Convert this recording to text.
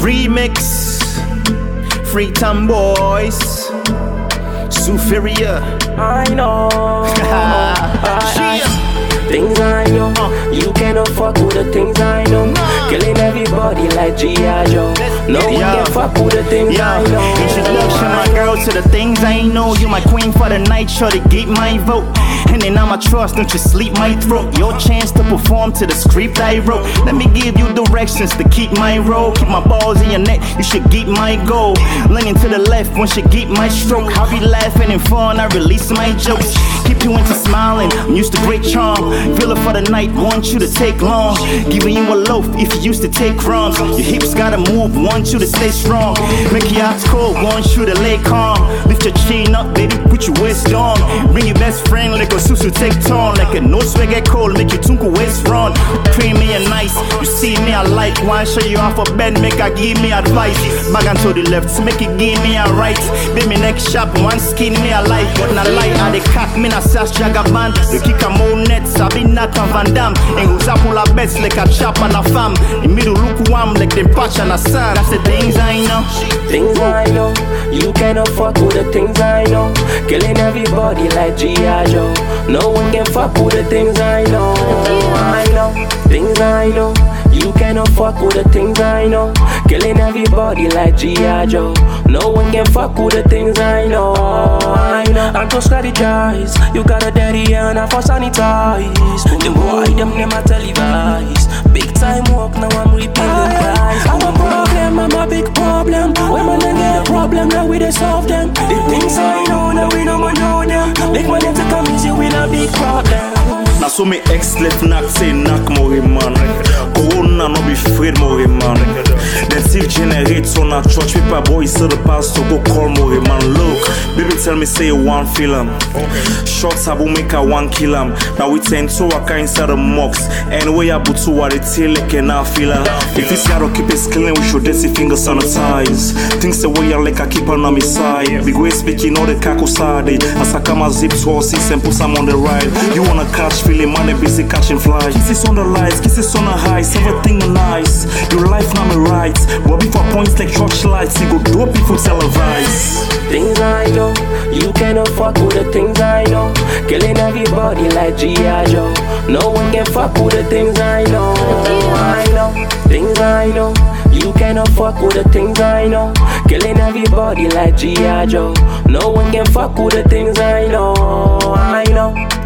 Remix, Freetown Boys, Superior. I know. Things I know, you cannot fuck with the things I know. Killing everybody like G.I. Joe. No one can fuck with the things I know. Introduction, my girl, to the things I know. You my queen for the night, sure to get my vote. And then I'm a trust, don't you sleep my throat. Your chance to perform to the script I wrote. Let me give you directions to keep my roll. Keep my balls in your neck, you should get my goal. Leaning to the left, once you get my stroke. I'll be laughing and fun, I release my jokes. Keep you into smiling, I'm used to great charm. Villa for the night, want you to take long. Giving you a loaf if you used to take crumbs. Your hips gotta move, want you to stay strong. Make your eyes cold, want you to lay calm. Lift your chin up, baby, put your waist on. Bring your best friend, like a susu take turn. Like a no swag get cold, make you tunko waist run. Creamy and nice, you see me I like. Wanna show you off a bed, make I give me advice. Back and to the left, so make it give me a right. Baby next shop, one skin me I like. But not like how they cock me na sash jagaban. You kick a more nets, I be not a Van Damme. And who's up all our best like a chop and a fam. In middle lukewarm like them patch and a sand. That's the things I know. Things I know, you cannot fuck with the things I know. Killing everybody like G.I. Joe. No one can fuck with the things I know. I know, things I know, you cannot fuck with the things I know. Killing everybody like G.I. Joe. No one can fuck with the things I know. I know, I'm too strategize. You got a daddy and I for sanitize. The boy them never televise. Big time work, now I'm reaping the prize. I'm a problem, I'm a big problem. When man get a problem, now we dey solve them. The things I know, now we don't know them. Make money to come easy with a big problem. Now so me ex left knock say knock more man. Corona no be afraid more man. Then still generates on a church paper boy so the pastor go call more man. Look, baby tell me say you want feel him. Shots abu make a one kill him. Now we tend to work inside the mocks. Anyway abu to what it till like can I feel him. If it's gotta keep it clean we should dirty finger sanitize. Things the way I like I keep on my side. Big way speaking all the kako side. As I come a zip to all six and put some on the ride. You wanna catch feeling man and busy catching flies. Kisses on the lights, kisses on the highs, everything nice. Your life now me right. But before points like church lights, you go dope if you televise. Things I know, you cannot fuck with the things I know. Killing everybody like G.I. Joe. No one can fuck with the things I know. I know, things I know, you cannot fuck with the things I know. Killing everybody like G.I. Joe. No one can fuck with the things I know. I know.